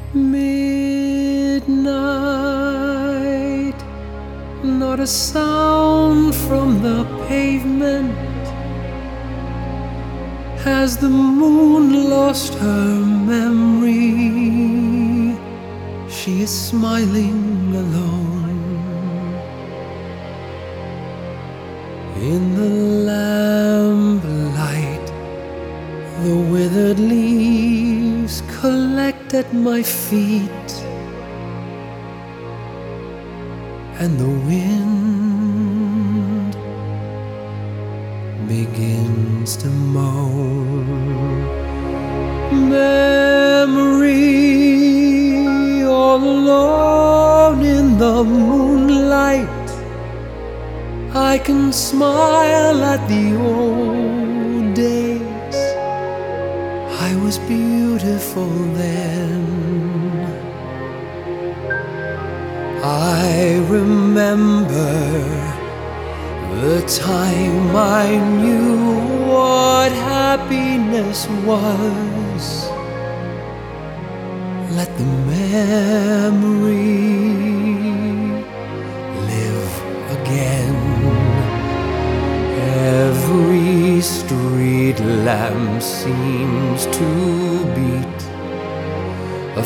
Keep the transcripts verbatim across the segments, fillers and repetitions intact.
Midnight, not a sound from the pavement. Has the moon lost her memory? She is smiling alone in the lamplight. The withered leaves collect at my feet, and the wind begins to moan. Memory, all alone in the moonlight, I can smile at the old days. I was beautiful then. I remember the time I knew what happiness was. Let the memory live again. Every street lamp seems to beat a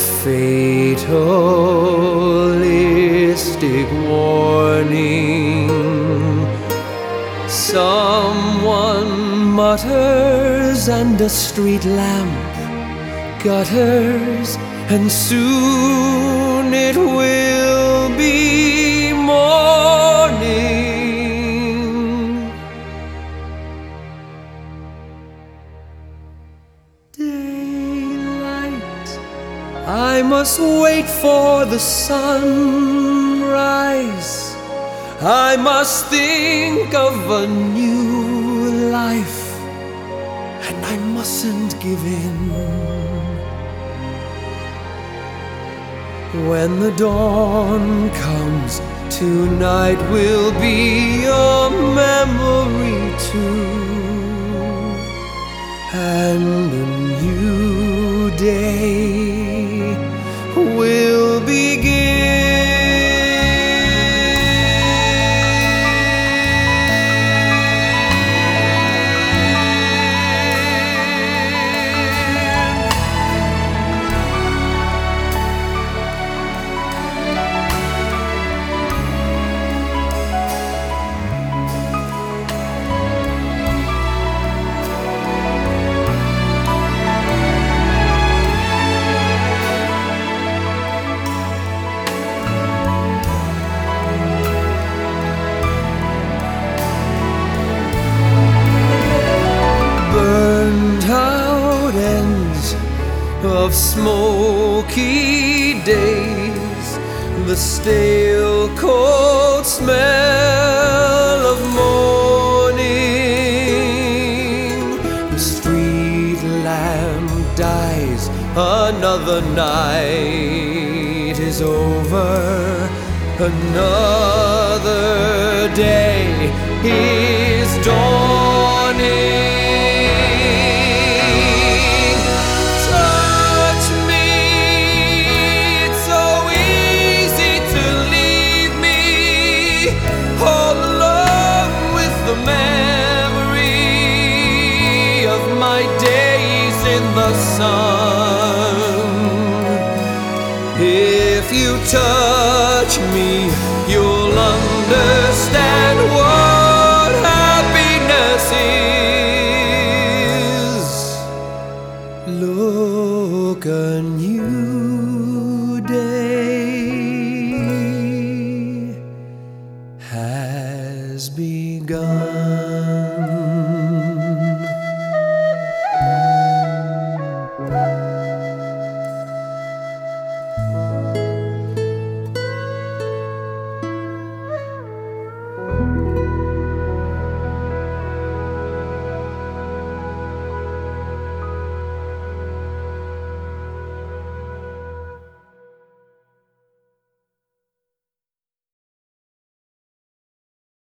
fatalistic warning. Someone mutters and a street lamp gutters, and soon it will be morning. Daylight, I must wait for the sunrise. I must think of a new life, and I mustn't give in. When the dawn comes, tonight will be a memory too, and a new day will begin. Of smoky days, the stale cold smell of morning. The street lamp dies, another night is over, another day is dawning. The sun. If you touch me, you'll understand what happiness is. Look anew.